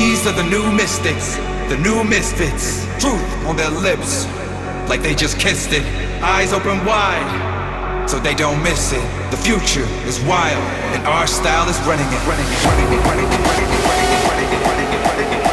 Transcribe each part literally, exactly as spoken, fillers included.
These are the new mystics, the new misfits. Truth on their lips, like they just kissed it. Eyes open wide, so they don't miss it. The future is wild, and our style is running it. Running it, running it, running it, running it, running it, running it, running it, running it, running it.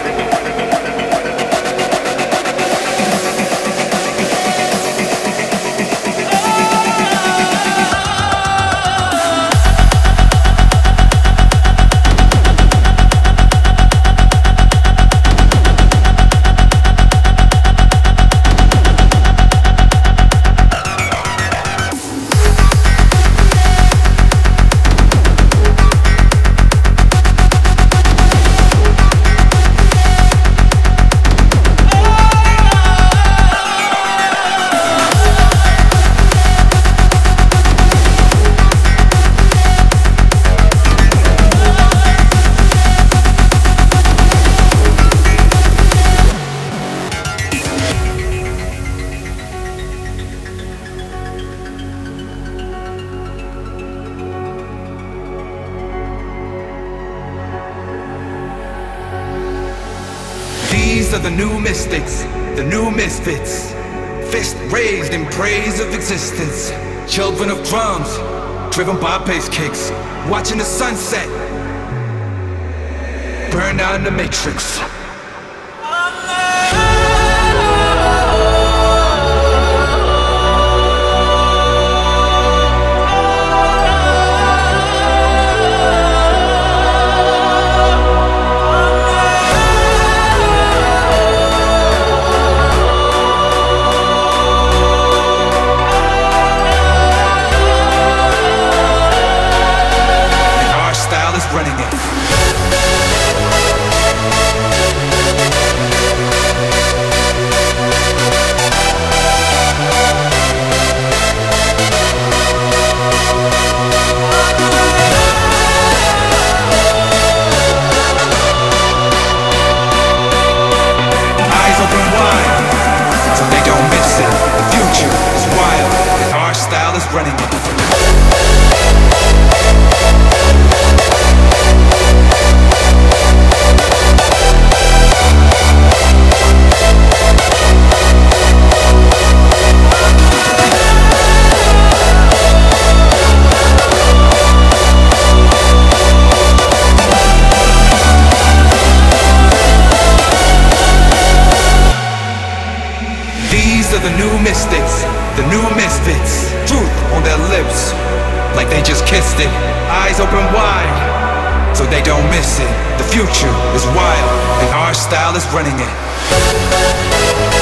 These are the new mystics, the new misfits. Fist raised in praise of existence. Children of drums, driven by bass kicks. Watching the sunset burn out in the matrix. Running it. Eyes open wide, so they don't miss it. The future is wild, and our style is running it. These are the new mystics, the new misfits. Truth on their lips, like they just kissed it. Eyes open wide, so they don't miss it. The future is wild, and our style is running it.